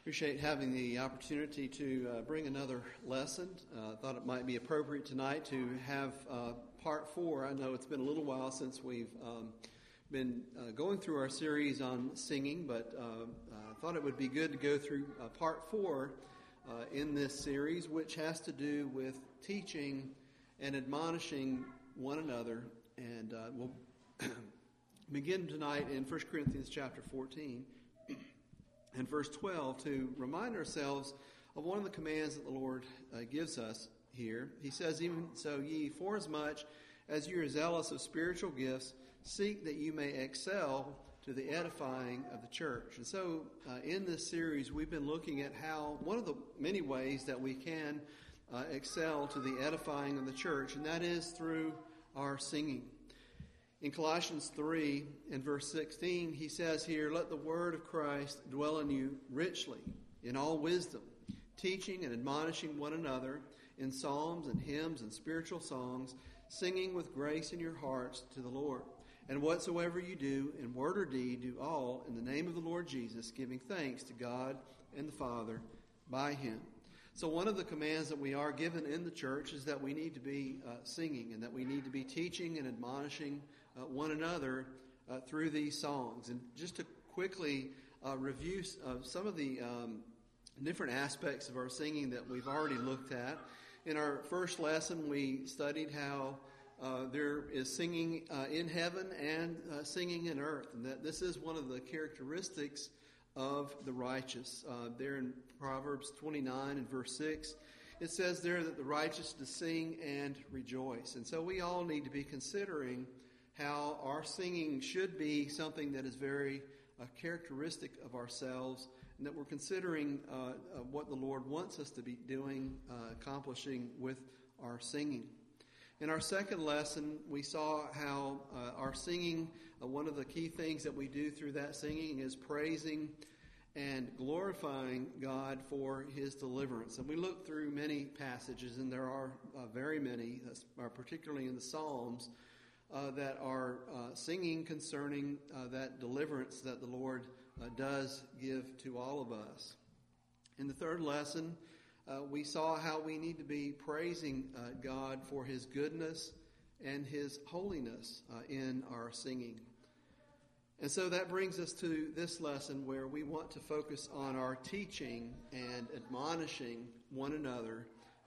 Appreciate having the opportunity to bring another lesson. Thought it might be appropriate tonight to have part 4. I know it's been a little while since we've been going through our series on singing, but I thought it would be good to go through part 4 in this series, which has to do with teaching and admonishing one another. And we'll begin tonight in 1 Corinthians chapter 14. And verse 12, to remind ourselves of one of the commands that the Lord gives us here. He says, "Even so ye, forasmuch as you are zealous of spiritual gifts, seek that you may excel to the edifying of the church." And so in this series, we've been looking at how one of the many ways that we can excel to the edifying of the church, and that is through our singing. In Colossians 3 and verse 16, he says here, "Let the word of Christ dwell in you richly, in all wisdom, teaching and admonishing one another in psalms and hymns and spiritual songs, singing with grace in your hearts to the Lord. And whatsoever you do, in word or deed, do all in the name of the Lord Jesus, giving thanks to God and the Father by him." So one of the commands that we are given in the church is that we need to be singing, and that we need to be teaching and admonishing one another through these songs. And just to quickly review some of the different aspects of our singing that we've already looked at. In our first lesson, we studied how there is singing in heaven and singing in earth, and that this is one of the characteristics of the righteous. There in Proverbs 29 and verse 6, it says there that the righteous to sing and rejoice. And so we all need to be considering how our singing should be something that is very characteristic of ourselves, and that we're considering what the Lord wants us to be doing, accomplishing with our singing. In our second lesson, we saw how our singing, one of the key things that we do through that singing is praising and glorifying God for his deliverance. And we looked through many passages, and there are very many, particularly in the Psalms, that are singing concerning that deliverance that the Lord does give to all of us. In the third lesson, we saw how we need to be praising God for his goodness and his holiness in our singing. And so that brings us to this lesson where we want to focus on our teaching and admonishing one another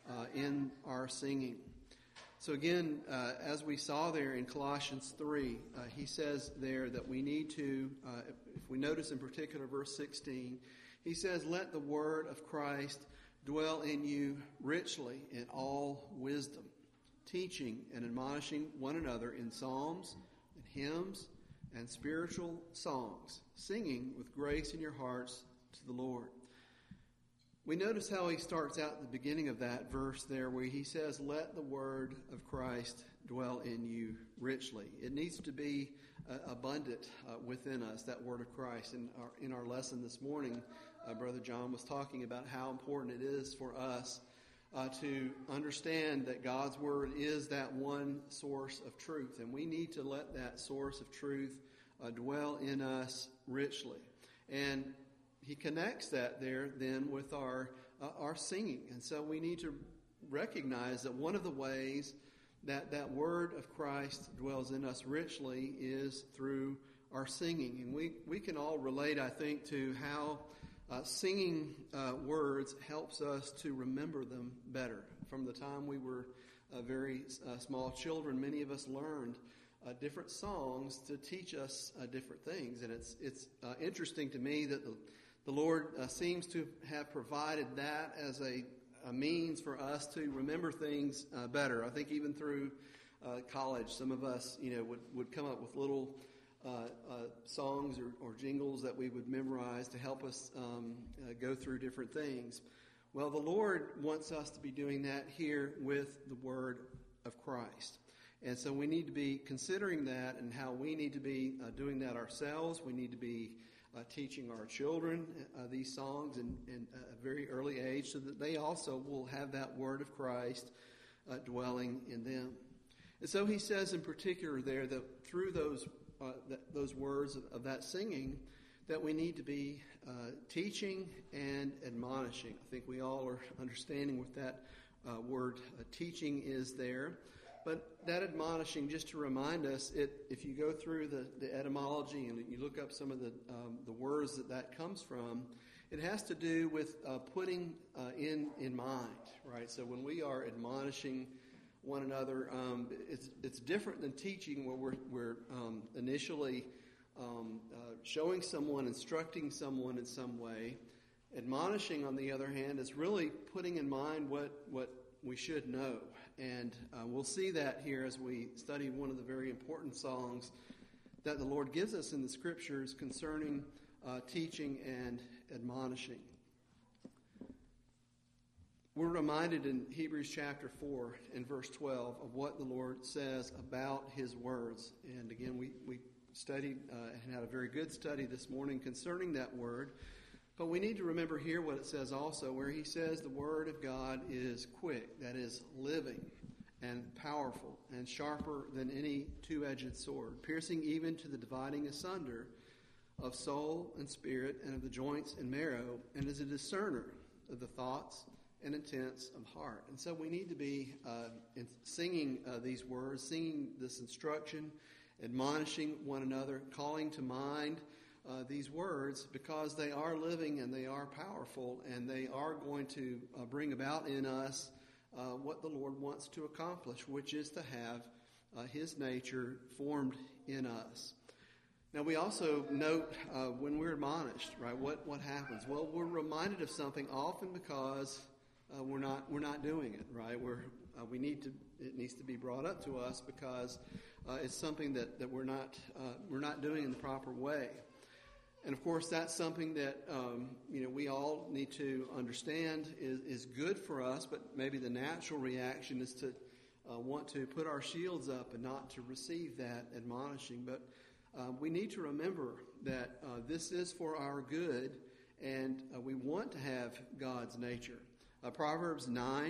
in our singing. So again, as we saw there in Colossians 3, he says there that we need to, if we notice in particular verse 16, he says, "Let the word of Christ dwell in you richly in all wisdom, teaching and admonishing one another in psalms and hymns and spiritual songs, singing with grace in your hearts to the Lord." We notice how he starts out at the beginning of that verse there where he says, "Let the word of Christ dwell in you richly." It needs to be abundant within us, that word of Christ. In our lesson this morning, Brother John was talking about how important it is for us to understand that God's word is that one source of truth. And we need to let that source of truth dwell in us richly. And he connects that there then with our singing. And so we need to recognize that one of the ways that that word of Christ dwells in us richly is through our singing. And we can all relate, I think, to how singing words helps us to remember them better. From the time we were very small children, many of us learned different songs to teach us different things. And it's interesting to me that the Lord seems to have provided that as a means for us to remember things better. I think even through college, some of us, would come up with little songs or jingles that we would memorize to help us go through different things. Well, the Lord wants us to be doing that here with the word of Christ. And so we need to be considering that and how we need to be doing that ourselves. We need to be teaching our children these songs in a very early age so that they also will have that word of Christ dwelling in them. And so he says in particular there that through those words of that singing, that we need to be teaching and admonishing. I think we all are understanding what that word teaching is there. But that admonishing, just to remind us, if you go through the etymology and you look up some of the words that comes from, it has to do with putting in mind, right? So when we are admonishing one another, it's different than teaching, where we're initially showing someone, instructing someone in some way. Admonishing, on the other hand, is really putting in mind what we should know. And we'll see that here as we study one of the very important songs that the Lord gives us in the Scriptures concerning teaching and admonishing. We're reminded in Hebrews chapter 4 and verse 12 of what the Lord says about His words. And again, we studied and had a very good study this morning concerning that word. But we need to remember here what it says also, where He says the Word of God is quick, that is, living and powerful and sharper than any two-edged sword, piercing even to the dividing asunder of soul and spirit and of the joints and marrow, and is a discerner of the thoughts and intents of heart. And so we need to be singing these words, singing this instruction, admonishing one another, calling to mind these words, because they are living and they are powerful, and they are going to bring about in us what the Lord wants to accomplish, which is to have His nature formed in us. Now, we also note when we're admonished, right, what happens? Well, we're reminded of something often because we're not doing it, right? It needs to be brought up to us because it's something that we're not doing in the proper way. And of course, that's something that we all need to understand is good for us, but maybe the natural reaction is to want to put our shields up and not to receive that admonishing. But we need to remember that this is for our good, and we want to have God's nature. Proverbs 9,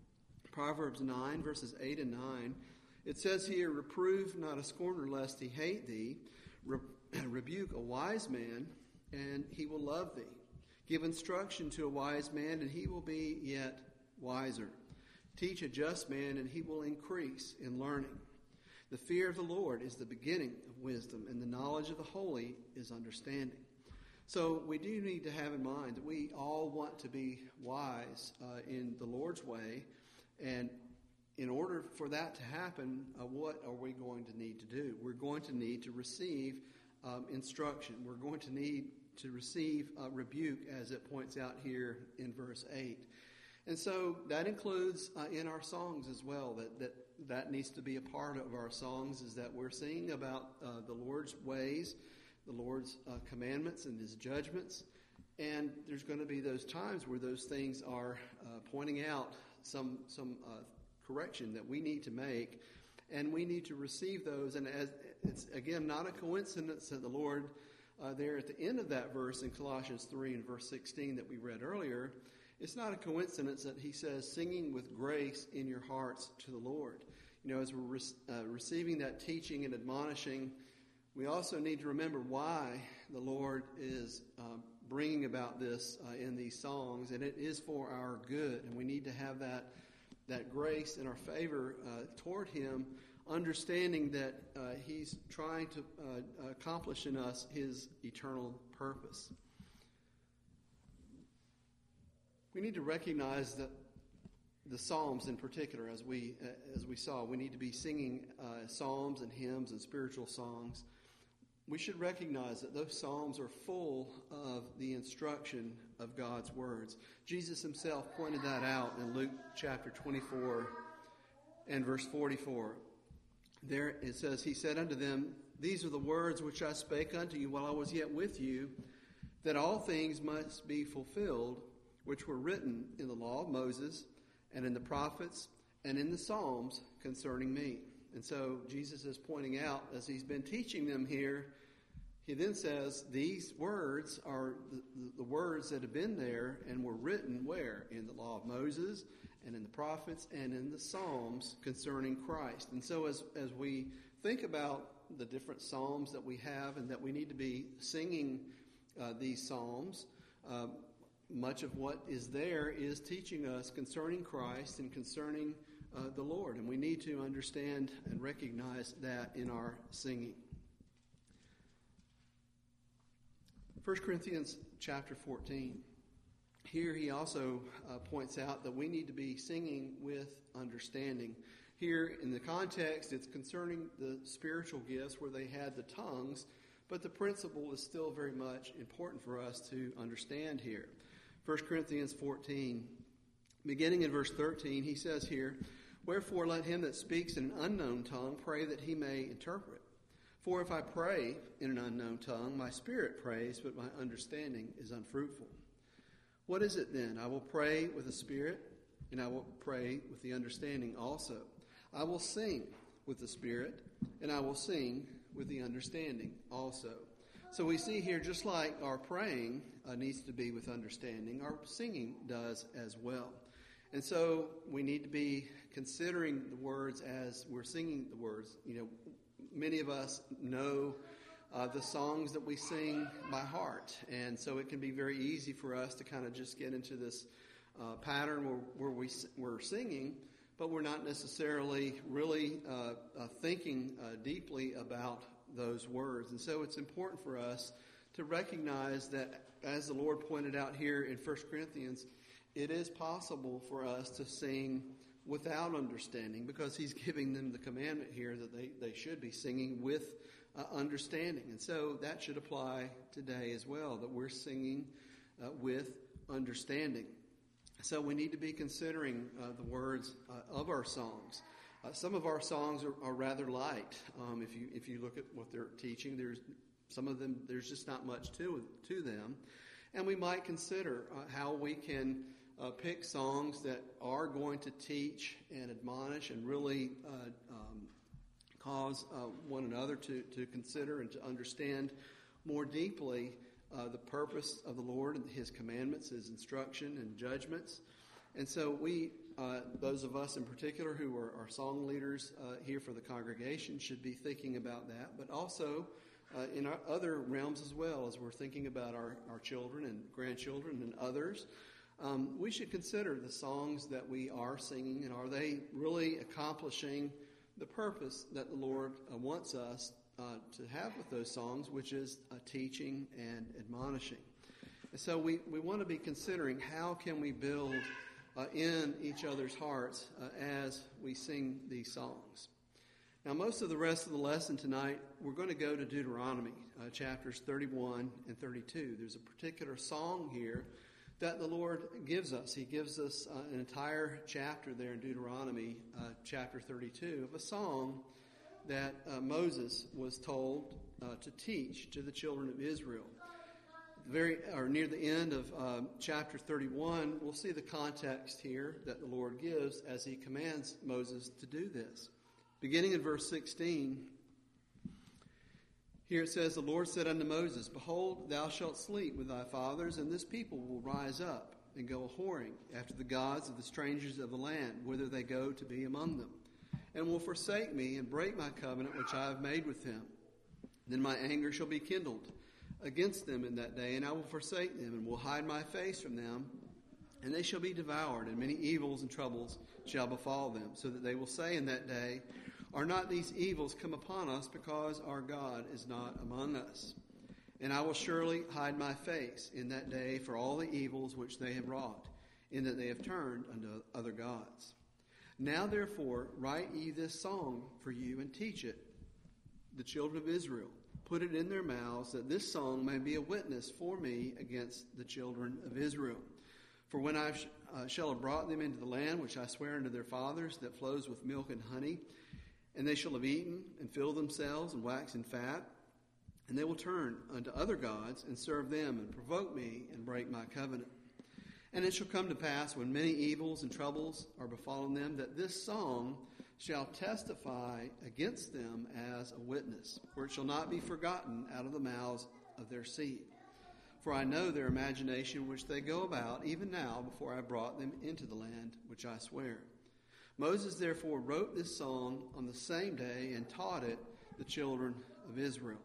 verses 8 and 9, it says here, "Reprove not a scorner lest he hate thee. Rebuke a wise man, and he will love thee. Give instruction to a wise man, and he will be yet wiser. Teach a just man, and he will increase in learning. The fear of the Lord is the beginning of wisdom, and the knowledge of the holy is understanding." So we do need to have in mind that we all want to be wise in the Lord's way, and in order for that to happen, what are we going to need to do? We're going to need to receive instruction. We're going to need to receive rebuke, as it points out here in verse 8. And so that includes in our songs as well, that needs to be a part of our songs, is that we're singing about the Lord's ways, the Lord's commandments and His judgments. And there's going to be those times where those things are pointing out some correction that we need to make, and we need to receive those. And as it's, again, not a coincidence that the Lord, there at the end of that verse in Colossians 3 and verse 16 that we read earlier, it's not a coincidence that He says, "Singing with grace in your hearts to the Lord." As we're receiving that teaching and admonishing, we also need to remember why the Lord is bringing about this in these songs, and it is for our good. And we need to have that grace and our favor toward Him, understanding that He's trying to accomplish in us His eternal purpose. We need to recognize that the Psalms in particular, as we saw, we need to be singing psalms and hymns and spiritual songs. We should recognize that those psalms are full of the instruction of God's words. Jesus Himself pointed that out in Luke chapter 24 and verse 44. There it says, "He said unto them, These are the words which I spake unto you while I was yet with you, that all things must be fulfilled, which were written in the law of Moses, and in the prophets, and in the Psalms concerning me." And so Jesus is pointing out, as He's been teaching them here, He then says, these words are the words that have been there and were written where? In the law of Moses, and in the prophets, and in the Psalms concerning Christ. And so as we think about the different Psalms that we have and that we need to be singing these Psalms, much of what is there is teaching us concerning Christ and concerning the Lord. And we need to understand and recognize that in our singing. 1 Corinthians chapter 14. Here he also points out that we need to be singing with understanding. Here in the context, it's concerning the spiritual gifts where they had the tongues, but the principle is still very much important for us to understand here. 1 Corinthians 14, beginning in verse 13, he says here, "Wherefore let him that speaks in an unknown tongue pray that he may interpret. For if I pray in an unknown tongue, my spirit prays, but my understanding is unfruitful. What is it then? I will pray with the spirit, and I will pray with the understanding also. I will sing with the spirit, and I will sing with the understanding also." So we see here, just like our praying needs to be with understanding, our singing does as well. And so we need to be considering the words as we're singing the words. You know, many of us know the songs that we sing by heart. And so it can be very easy for us to kind of just get into this pattern where we're singing, but we're not necessarily really thinking deeply about those words. And so it's important for us to recognize that, as the Lord pointed out here in 1 Corinthians, it is possible for us to sing without understanding, because he's giving them the commandment here that they should be singing with understanding. And so that should apply today as well, that we're singing with understanding. So we need to be considering the words of our songs. Some of our songs are rather light. If you look at what they're teaching, there's just not much to them. And we might consider how we can pick songs that are going to teach and admonish and really cause one another to consider and to understand more deeply the purpose of the Lord and his commandments, his instruction and judgments. And so we, those of us in particular who are song leaders here for the congregation, should be thinking about that, but also in our other realms as well, as we're thinking about our children and grandchildren and others. We should consider the songs that we are singing, and are they really accomplishing the purpose that the Lord wants us to have with those songs, which is teaching and admonishing. And so we want to be considering how can we build in each other's hearts as we sing these songs. Now, most of the rest of the lesson tonight, we're going to go to Deuteronomy, chapters 31 and 32. There's a particular song here that the Lord gives us. He gives us an entire chapter there in Deuteronomy, chapter 32, of a song that Moses was told to teach to the children of Israel. Near the end of chapter 31, we'll see the context here that the Lord gives as he commands Moses to do this. Beginning in verse 16, here it says, "The Lord said unto Moses, Behold, thou shalt sleep with thy fathers, and this people will rise up and go a-whoring after the gods of the strangers of the land, whither they go to be among them, and will forsake me and break my covenant which I have made with them. Then my anger shall be kindled against them in that day, and I will forsake them, and will hide my face from them, and they shall be devoured, and many evils and troubles shall befall them, so that they will say in that day, Are not these evils come upon us, because our God is not among us? And I will surely hide my face in that day for all the evils which they have wrought, in that they have turned unto other gods. Now therefore write ye this song for you, and teach it the children of Israel. Put it in their mouths, that this song may be a witness for me against the children of Israel. For when I shall have brought them into the land which I swear unto their fathers, that flows with milk and honey, and they shall have eaten and filled themselves and waxen fat, and they will turn unto other gods and serve them and provoke me and break my covenant. And it shall come to pass, when many evils and troubles are befallen them, that this song shall testify against them as a witness, for it shall not be forgotten out of the mouths of their seed. For I know their imagination which they go about, even now, before I brought them into the land which I swear." Moses therefore wrote this song on the same day and taught it the children of Israel.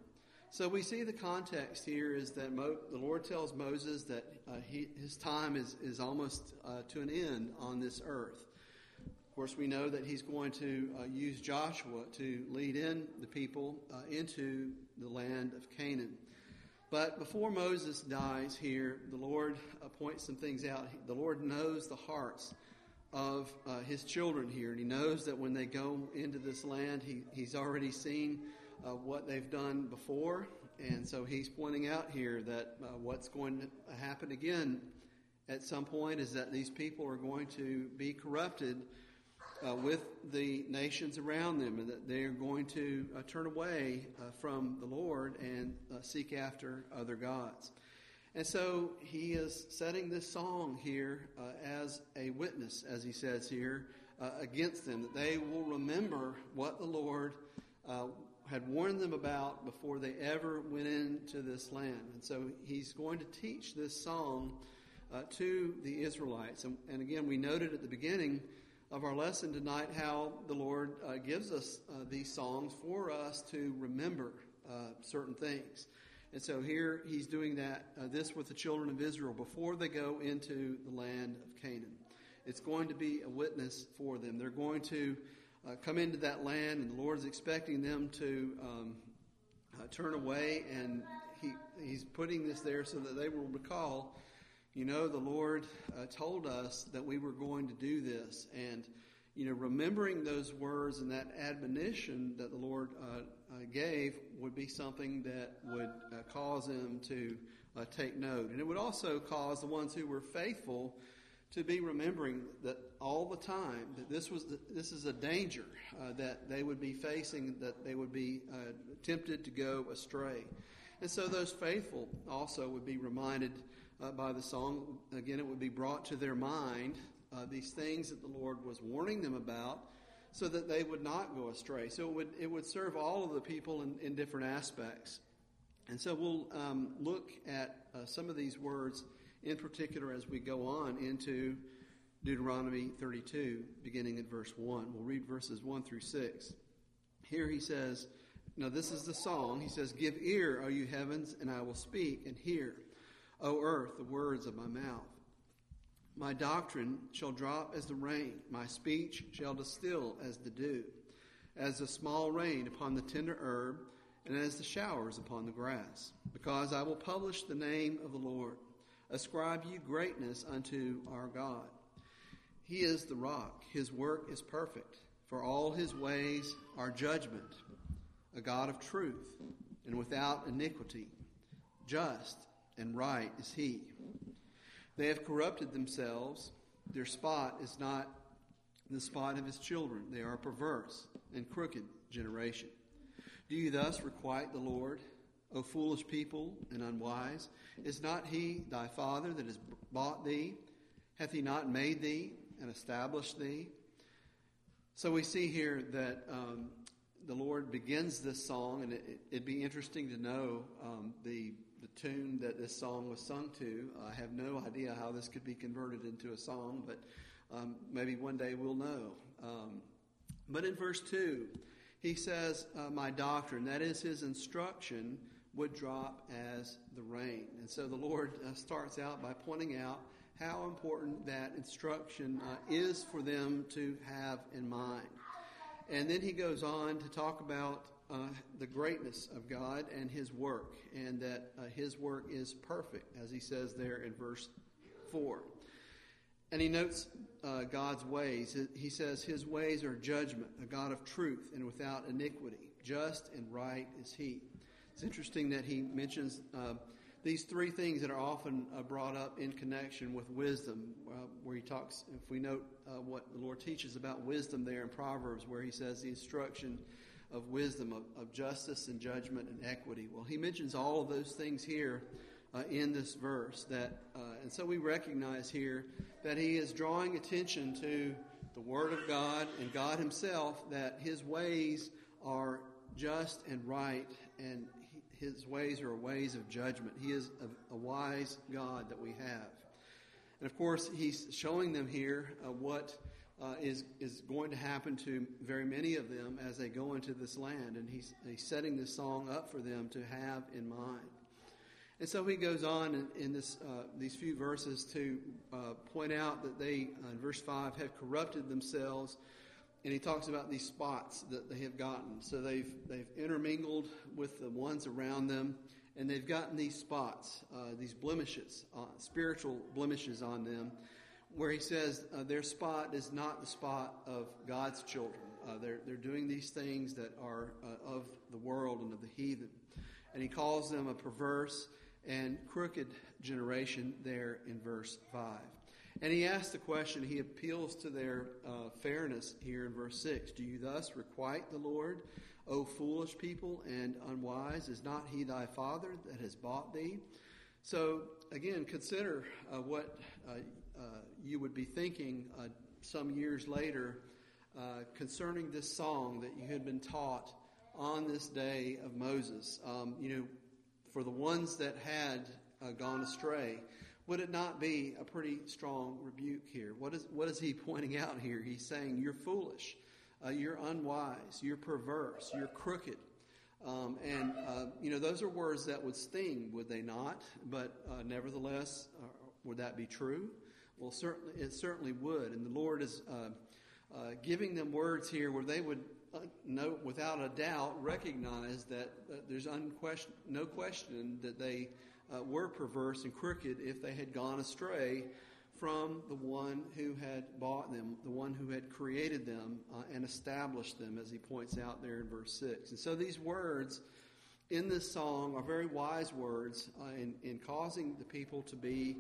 So we see the context here is that the Lord tells Moses that his time is almost to an end on this earth. Of course, we know that he's going to use Joshua to lead in the people into the land of Canaan. But before Moses dies here, the Lord points some things out. The Lord knows the hearts of his children here, and he knows that when they go into this land, he's already seen what they've done before, and so he's pointing out here that what's going to happen again at some point is that these people are going to be corrupted with the nations around them, and that they are going to turn away from the Lord and seek after other gods. And so he is setting this song here as a witness, as he says here, against them, that they will remember what the Lord had warned them about before they ever went into this land. And so he's going to teach this song to the Israelites. And again, we noted at the beginning of our lesson tonight how the Lord gives us these songs for us to remember certain things. And so here he's doing this with the children of Israel before they go into the land of Canaan. It's going to be a witness for them. They're going to come into that land, and the Lord is expecting them to turn away, and he's putting this there so that they will recall, the Lord told us that we were going to do this. And, remembering those words and that admonition that the Lord gave would be something that would cause them to take note. And it would also cause the ones who were faithful to be remembering that all the time that this is a danger that they would be facing, that they would be tempted to go astray. And so those faithful also would be reminded by the song. Again, it would be brought to their mind these things that the Lord was warning them about, so that they would not go astray. So it would serve all of the people in different aspects. And so we'll look at some of these words in particular as we go on into Deuteronomy 32, beginning at verse 1. We'll read verses 1 through 6. Here he says, now this is the song. He says, "Give ear, O you heavens, and I will speak, and hear, O earth, the words of my mouth. My doctrine shall drop as the rain, my speech shall distill as the dew, as the small rain upon the tender herb, and as the showers upon the grass. Because I will publish the name of the Lord. Ascribe you greatness unto our God. He is the rock, his work is perfect, for all his ways are judgment. A God of truth, and without iniquity, just and right is he. They have corrupted themselves. Their spot is not the spot of his children. They are a perverse and crooked generation. Do you thus requite the Lord, O foolish people and unwise? Is not he thy father that has bought thee? Hath he not made thee and established thee?" So we see here that the Lord begins this song, and it'd be interesting to know the tune that this song was sung to. I have no idea how this could be converted into a song, but maybe one day we'll know. But in verse 2, he says, my doctrine, that is his instruction, would drop as the rain. And so the Lord starts out by pointing out how important that instruction is for them to have in mind. And then he goes on to talk about the greatness of God and his work, and that his work is perfect, as he says there in verse 4. And he notes God's ways. He says his ways are judgment, a God of truth and without iniquity. Just and right is he. It's interesting that he mentions these three things that are often brought up in connection with wisdom, where he talks, if we note what the Lord teaches about wisdom there in Proverbs, where he says the instruction of wisdom, of justice and judgment and equity. Well, he mentions all of those things here in this verse. And so we recognize here that he is drawing attention to the Word of God and God himself, that his ways are just and right, and his ways are ways of judgment. He is a wise God that we have. And of course, he's showing them here what is going to happen to very many of them as they go into this land. And he's setting this song up for them to have in mind. And so he goes on in these few verses to point out that they, in verse 5, have corrupted themselves. And he talks about these spots that they have gotten. So they've intermingled with the ones around them, and they've gotten these spots, these blemishes, spiritual blemishes on them, where he says their spot is not the spot of God's children. They're doing these things that are of the world and of the heathen. And he calls them a perverse and crooked generation there in verse 5. And he asks the question, he appeals to their fairness here in verse 6. Do you thus requite the Lord, O foolish people and unwise? Is not he thy father that has bought thee? So, again, consider what you would be thinking some years later concerning this song that you had been taught on this day of Moses. For the ones that had gone astray, would it not be a pretty strong rebuke here? What is he pointing out here? He's saying you're foolish, you're unwise, you're perverse, you're crooked. Those are words that would sting, would they not? But nevertheless, would that be true? Well, it certainly would. And the Lord is giving them words here where they would without a doubt recognize that there's no question that they were perverse and crooked if they had gone astray from the one who had bought them, the one who had created them and established them, as he points out there in verse 6. And so these words in this song are very wise words in causing the people to be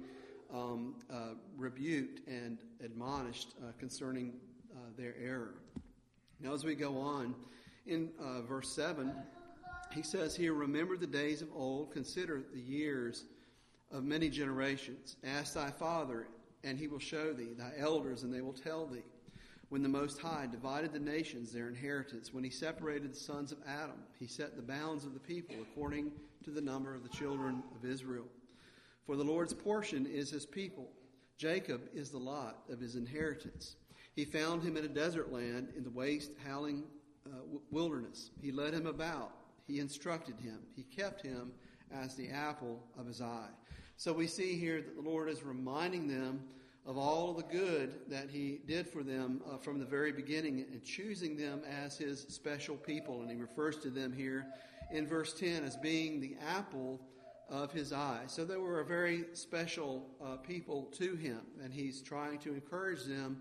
rebuked and admonished concerning their error. Now, as we go on, in verse 7, he says here, remember the days of old, consider the years of many generations. Ask thy father, and he will show thee, thy elders, and they will tell thee. When the Most High divided the nations their inheritance, when he separated the sons of Adam, he set the bounds of the people according to the number of the children of Israel. For the Lord's portion is his people. Jacob is the lot of his inheritance. He found him in a desert land in the waste, howling wilderness. He led him about. He instructed him. He kept him as the apple of his eye. So we see here that the Lord is reminding them of all of the good that he did for them from the very beginning and choosing them as his special people. And he refers to them here in verse 10 as being the apple of his eye. So they were a very special people to him. And he's trying to encourage them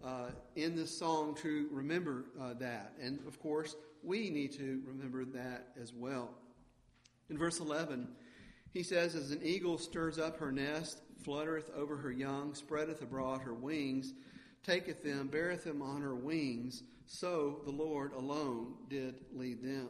in this song to remember that. And of course, we need to remember that as well. In verse 11, he says, as an eagle stirs up her nest, fluttereth over her young, spreadeth abroad her wings, taketh them, beareth them on her wings, so the Lord alone did lead them.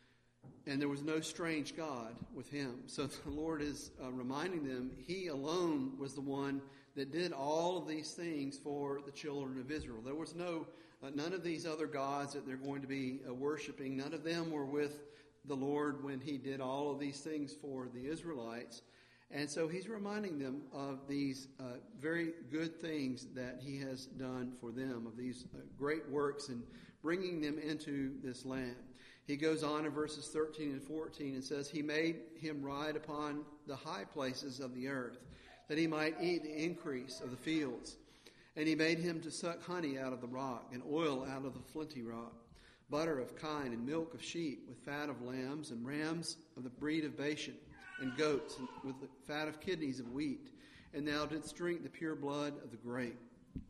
And there was no strange God with him. So the Lord is reminding them he alone was the one that did all of these things for the children of Israel. There was none of these other gods that they're going to be worshiping. None of them were with the Lord when he did all of these things for the Israelites. And so he's reminding them of these very good things that he has done for them, of these great works and bringing them into this land. He goes on in verses 13 and 14 and says, he made him ride upon the high places of the earth, that he might eat the increase of the fields. And he made him to suck honey out of the rock, and oil out of the flinty rock, butter of kine, and milk of sheep, with fat of lambs, and rams of the breed of Bashan, and goats, and with the fat of kidneys of wheat. And thou didst drink the pure blood of the grape.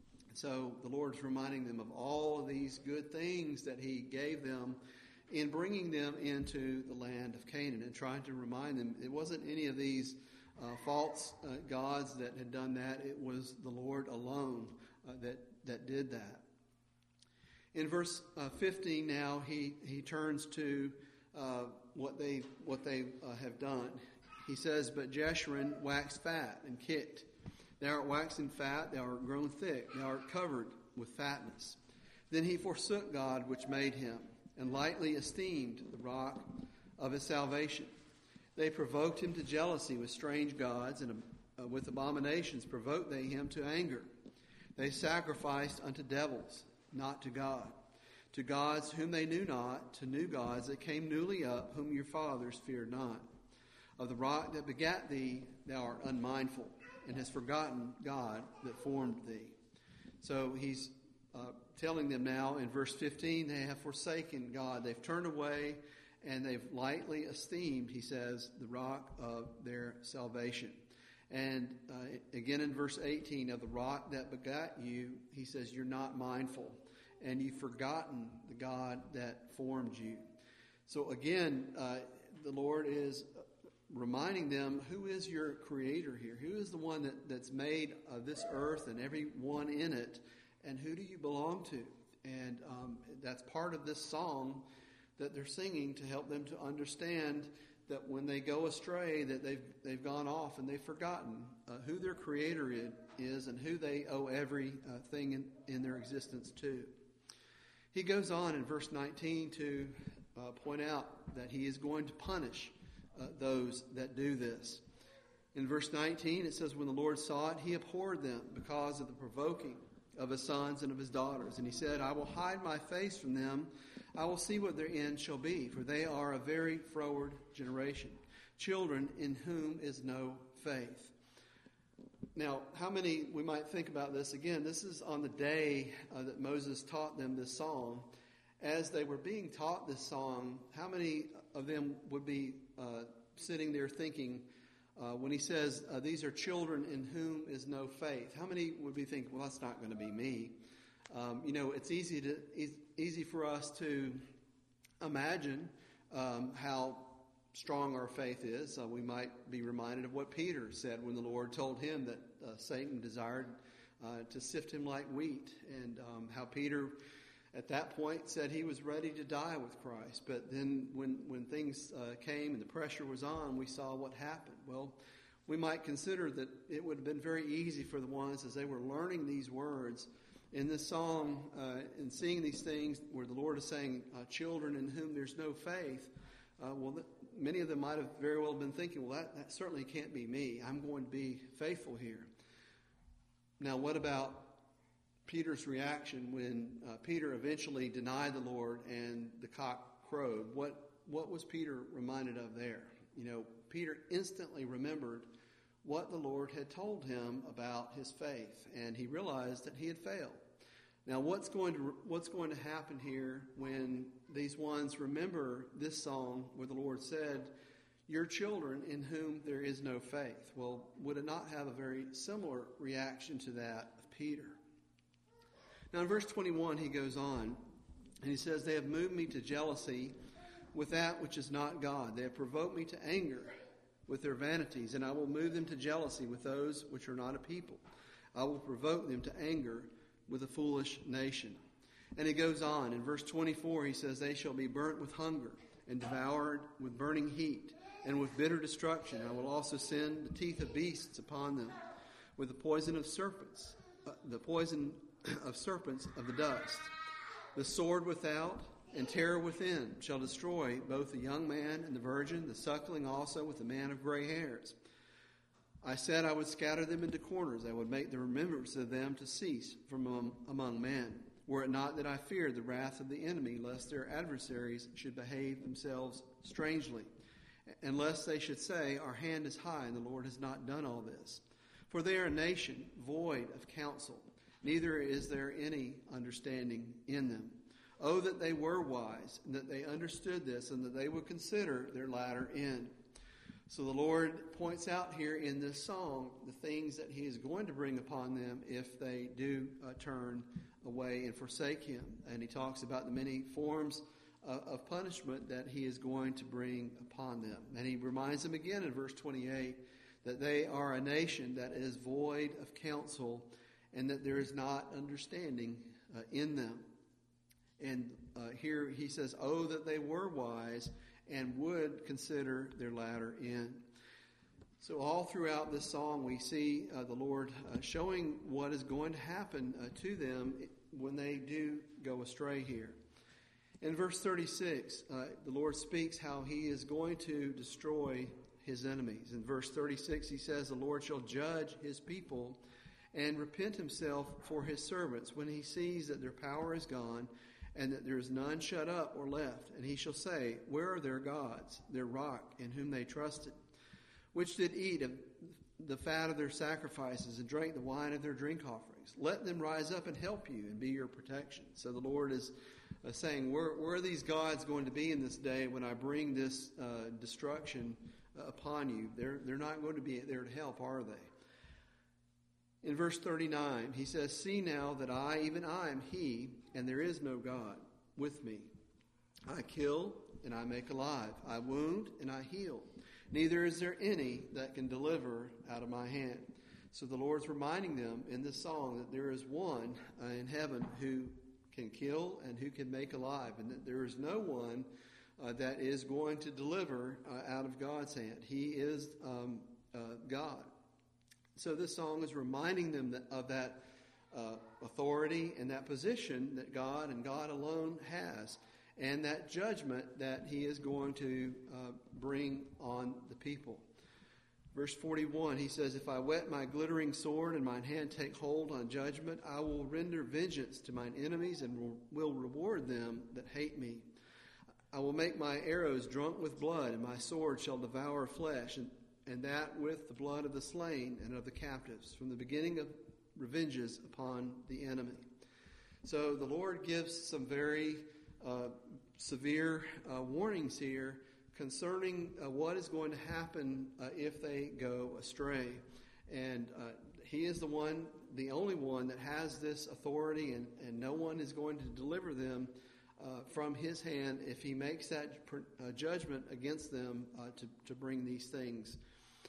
So the Lord's reminding them of all of these good things that he gave them in bringing them into the land of Canaan, and trying to remind them it wasn't any of these false gods that had done that. It was the Lord alone that did that. In verse 15 now, he turns to what they have done. He says, but Jeshurun waxed fat and kicked. Thou art waxen fat, thou art grown thick, thou art covered with fatness. Then he forsook God which made him, and lightly esteemed the rock of his salvation. They provoked him to jealousy with strange gods, and with abominations provoked they him to anger. They sacrificed unto devils, not to God, to gods whom they knew not, to new gods that came newly up, whom your fathers feared not. Of the rock that begat thee, thou art unmindful, and hast forgotten God that formed thee. So he's telling them now in verse 15, they have forsaken God. They've turned away, and they've lightly esteemed, he says, the rock of their salvation. And again in verse 18, of the rock that begat you, he says, you're not mindful, and you've forgotten the God that formed you. So again, the Lord is reminding them, who is your creator here? Who is the one that's made this earth and everyone in it? And who do you belong to? And that's part of this song that they're singing to help them to understand that when they go astray, that they've gone off and they've forgotten who their creator is and who they owe everything in their existence to. He goes on in verse 19 to point out that he is going to punish those that do this. In verse 19 it says, when the Lord saw it, he abhorred them because of the provoking of his sons and of his daughters. And he said, I will hide my face from them. I will see what their end shall be, for they are a very froward generation, children in whom is no faith. Now, how many, we might think about this again, this is on the day that Moses taught them this song. As they were being taught this song, how many of them would be sitting there thinking, when he says, these are children in whom is no faith, how many would be thinking, well, that's not going to be me? It's easy for us to imagine how strong our faith is. We might be reminded of what Peter said when the Lord told him that Satan desired to sift him like wheat, and how Peter at that point said he was ready to die with Christ. But then when things came and the pressure was on, we saw what happened. Well, we might consider that it would have been very easy for the ones as they were learning these words in this song and seeing these things where the Lord is saying, children in whom there's no faith. Many of them might have very well been thinking, well, that certainly can't be me. I'm going to be faithful here. Now, what about Peter's reaction when Peter eventually denied the Lord and the cock crowed? What was Peter reminded of there? Peter instantly remembered what the Lord had told him about his faith, and he realized that he had failed. Now, what's going to happen here when these ones remember this song where the Lord said, your children in whom there is no faith? Well, would it not have a very similar reaction to that of Peter? Now, in verse 21, he goes on, and he says, they have moved me to jealousy with that which is not God. They have provoked me to anger with their vanities, and I will move them to jealousy with those which are not a people. I will provoke them to anger with a foolish nation. And he goes on. In verse 24, he says, they shall be burnt with hunger and devoured with burning heat and with bitter destruction. I will also send the teeth of beasts upon them with the poison of serpents, of the dust. The sword without and terror within shall destroy both the young man and the virgin, the suckling also with the man of gray hairs. I said I would scatter them into corners. I would make the remembrance of them to cease from among men. Were it not that I feared the wrath of the enemy, lest their adversaries should behave themselves strangely, and lest they should say, our hand is high, and the Lord has not done all this. For they are a nation void of counsel, neither is there any understanding in them. Oh, that they were wise, and that they understood this, and that they would consider their latter end. So the Lord points out here in this song the things that he is going to bring upon them if they do turn away and forsake him. And he talks about the many forms of punishment that he is going to bring upon them. And he reminds them again in verse 28 that they are a nation that is void of counsel and that there is not understanding in them. And here he says, oh, that they were wise and would consider their latter end. So all throughout this song we see the Lord showing what is going to happen to them when they do go astray here. In verse 36, the Lord speaks how he is going to destroy his enemies. In verse 36 he says, the Lord shall judge his people and repent himself for his servants when he sees that their power is gone, and that there is none shut up or left. And he shall say, Where are their gods, their rock, in whom they trusted, which did eat of the fat of their sacrifices and drank the wine of their drink offerings? Let them rise up and help you and be your protection. So the Lord is saying, where are these gods going to be in this day when I bring this destruction upon you? They're not going to be there to help, are they? In verse 39, he says, See now that I, even I, am he, and there is no God with me. I kill and I make alive. I wound and I heal. Neither is there any that can deliver out of my hand. So the Lord's reminding them in this song that there is one in heaven who can kill and who can make alive, and that there is no one that is going to deliver out of God's hand. He is God. So this song is reminding them of that authority and that position that God and God alone has, and that judgment that he is going to bring on the people. Verse 41, he says, If I whet my glittering sword and mine hand take hold on judgment, I will render vengeance to mine enemies and will reward them that hate me. I will make my arrows drunk with blood, and my sword shall devour flesh, and that with the blood of the slain and of the captives, from the beginning of revenges upon the enemy. So the Lord gives some very severe warnings here concerning what is going to happen if they go astray. And he is the only one that has this authority, and no one is going to deliver them from his hand if he makes that judgment against them to bring these things.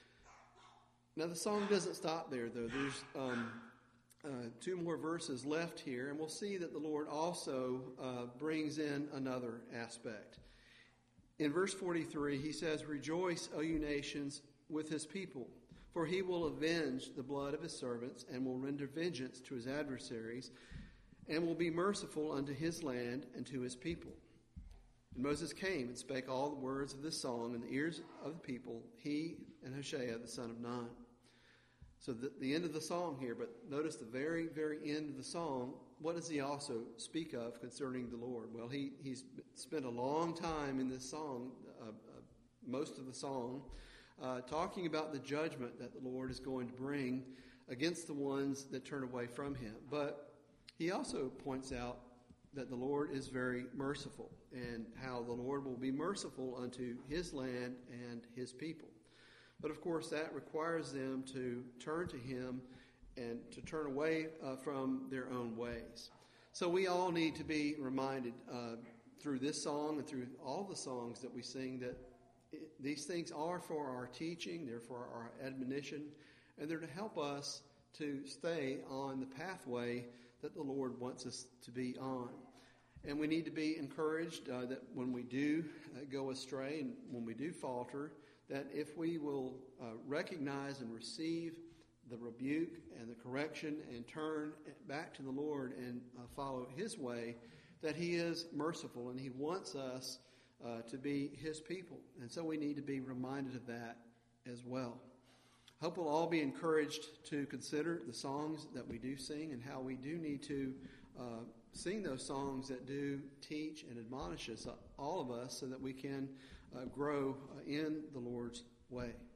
Now the song doesn't stop there, though. There's two more verses left here, and we'll see that the Lord also brings in another aspect. In verse 43, he says, Rejoice, O you nations, with his people, for he will avenge the blood of his servants and will render vengeance to his adversaries and will be merciful unto his land and to his people. And Moses came and spake all the words of this song in the ears of the people, he and Hoshea the son of Nun. So the end of the song here, but notice the very, very end of the song. What does he also speak of concerning the Lord? Well, he's spent a long time in this song, most of the song, talking about the judgment that the Lord is going to bring against the ones that turn away from him. But he also points out that the Lord is very merciful, and how the Lord will be merciful unto his land and his people. But of course, that requires them to turn to him and to turn away from their own ways. So we all need to be reminded through this song and through all the songs that we sing that these things are for our teaching, they're for our admonition, and they're to help us to stay on the pathway that the Lord wants us to be on. And we need to be encouraged that when we do go astray and when we do falter, that if we will recognize and receive the rebuke and the correction and turn back to the Lord and follow his way, that he is merciful and he wants us to be his people. And so we need to be reminded of that as well. I hope we'll all be encouraged to consider the songs that we do sing and how we do need to sing those songs that do teach and admonish us, all of us, so that we can grow in the Lord's way.